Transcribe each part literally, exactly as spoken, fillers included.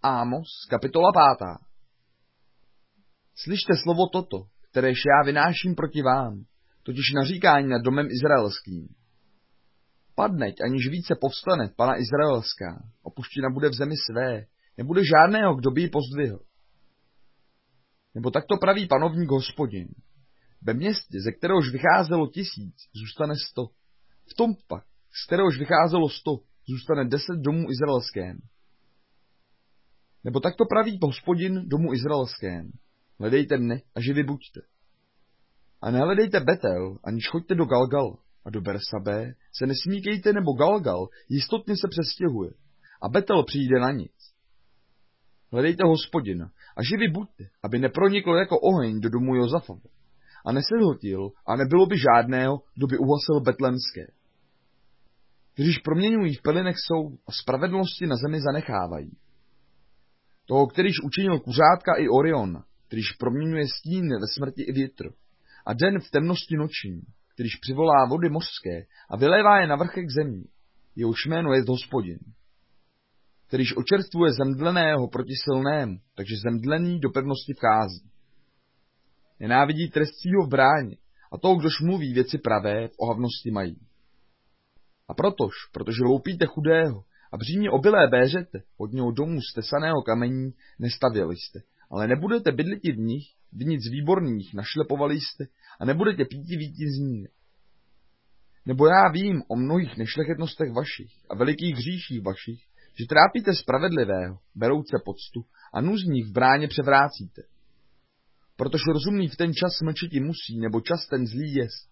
Ámos, kapitola pátá. Slyšte slovo toto, kteréž já vynáším proti vám, totiž naříkání nad domem izraelským. Padneť, aniž více povstane pana izraelská, opuštěna bude v zemi své, nebude žádného, kdo by ji pozdvihl. Nebo takto praví panovník Hospodin. Ve městě, ze kteréhož vycházelo tisíc, zůstane sto. V tom pak, z kteréhož vycházelo sto, zůstane deset domů izraelském. Nebo takto praví Hospodin domu izraelském. Hledejte mne a živi buďte. A nehledejte Betel, aniž choďte do Galgal a do Bersabé, se nesmíkejte, nebo Galgal jistotně se přestěhuje a Betel přijde na nic. Hledejte Hospodina a živi buďte, aby nepronikl jako oheň do domu Josafova a nesehltil a nebylo by žádného, kdo by uhasil betlemské. Když proměňují v pelinech jsou a spravedlnosti na zemi zanechávají. Toho, kterýž učinil kuřátka i Orion, kterýž proměňuje stín ve smrti i větr, a den v temnosti noční, kterýž přivolá vody mořské a vylévá je na vrchek zemí, jehož jméno je Hospodin, kterýž očerstvuje zemdleného proti silnému, takže zemdlený do pevnosti vchází. Nenávidí trestcího v bráně a toho, kdož mluví věci pravé, v ohavnosti mají. A protož, protože loupíte chudého a břímě obilé béřete, od něho domů z tesaného kamení nestavěli jste, ale nebudete bydliti v nich, vinic výborných našlepovali jste a nebudete píti víti z ní. Nebo já vím o mnohých nešlechetnostech vašich a velikých hříších vašich, že trápíte spravedlivého, berouce poctu a nuzních v bráně převrácíte. Protože rozumný v ten čas mlčeti musí, nebo čas ten zlý jest.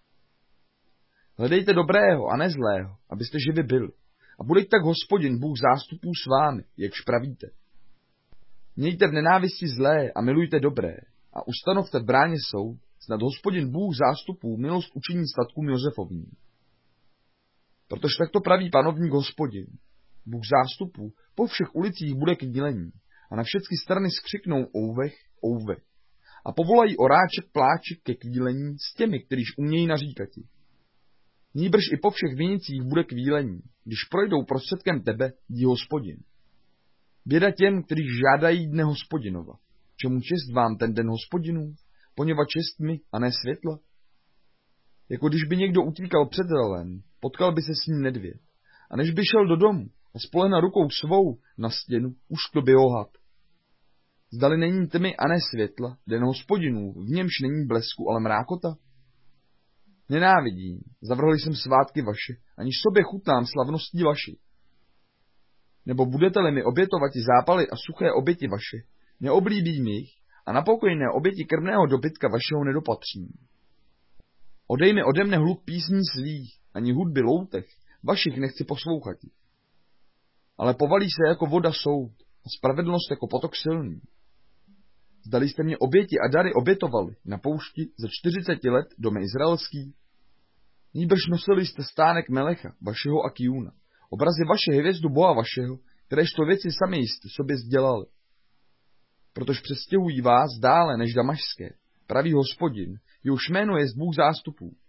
Hledejte dobrého a ne zlého, abyste živi byli. A budeť tak Hospodin, Bůh zástupů s vámi, jakž pravíte. Mějte v nenávisti zlé a milujte dobré. A ustanovte v bráně soud, snad Hospodin, Bůh zástupů, milost učiní statkům Josefovým. Protože takto praví panovník Hospodin, Bůh zástupů, po všech ulicích bude knílení a na všechny strany skřiknou ouvech, ouvech. A povolají oráček pláček ke kvílení s těmi, kterýž umějí naříkati. Nýbrž i po všech vinicích bude kvílení, když projdou prostředkem tebe, dí Hospodin. Běda těm, kteří žádají dne Hospodinova. Čemu čest vám ten den Hospodinů, poněvadž čest mi a ne světla? Jako když by někdo utíkal před lvem, potkal by se s ním nedvěd. A než by šel do domu a spolehnal rukou svou na stěnu, uškl by ho had. Zdali není tmy a ne světla, den Hospodinů, v němž není blesku, ale mrákota? Nenávidím, zavrhl jsem svátky vaše, ani sobě chutnám slavností vaši. Nebo budete-li mi obětovati zápaly a suché oběti vaše, neoblíbím jich a na pokojné oběti krmného dobytka vašeho nedopatřím. Odej mi ode mne hluk písní svých, ani hudby loutech vašich nechci poslouchat. Ale povalí se jako voda soud a spravedlnost jako potok silný. Zdali jste mě oběti a dary obětovali na poušti za čtyřiceti let dome izraelský? Nýbrž nosili jste stánek Melecha, vašeho a Kijuna, obrazy vaše hvězdu Boha vašeho, kteréžto věci sami jste sobě sdělali. Protož přestěhují vás dále než damašské, pravý Hospodin, jehož jméno je Bůh zástupů.